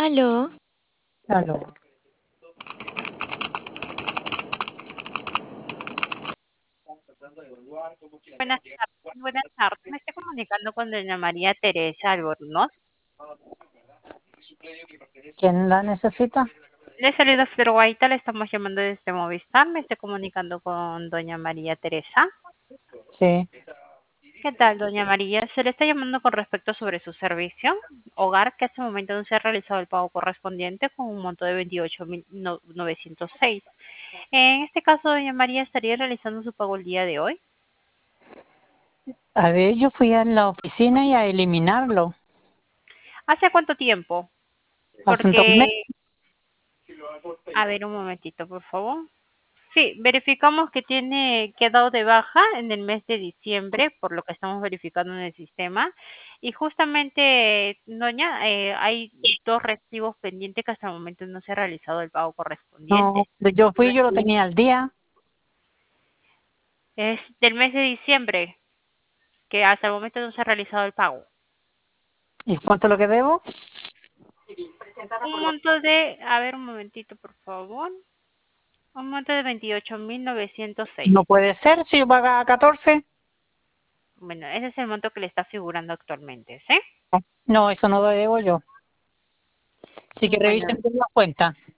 Aló, Aló. Buenas tardes. Me estoy comunicando con doña María Teresa Albornoz. ¿Quién la necesita? Le he salido Flor Guaita, le estamos llamando desde Movistar. Me estoy comunicando con doña María Teresa. Sí. ¿Qué tal, doña María? Se le está llamando con respecto sobre su servicio hogar, que hasta el momento no se ha realizado el pago correspondiente con un monto de 28.906. En este caso, doña María estaría realizando su pago el día de hoy. A ver, yo fui a la oficina y a eliminarlo. ¿Hace cuánto tiempo? Hace 2 meses. Porque, a ver, un momentito, por favor. Sí, verificamos que tiene quedado de baja en el mes de diciembre, por lo que estamos verificando en el sistema. Y justamente, doña, hay dos recibos pendientes que hasta el momento no se ha realizado el pago No, correspondiente. yo fui, yo lo tenía al día. Es del mes de diciembre, que hasta el momento no se ha realizado el pago. ¿Y cuánto es lo que debo? Un monto de, a ver, un momentito, por favor. Un monto de 28.906. No puede ser si yo pagaba 14. Bueno, ese es el monto que le está figurando actualmente, ¿sí? No, eso no lo debo yo. Así que Bueno, revisen bien la cuenta.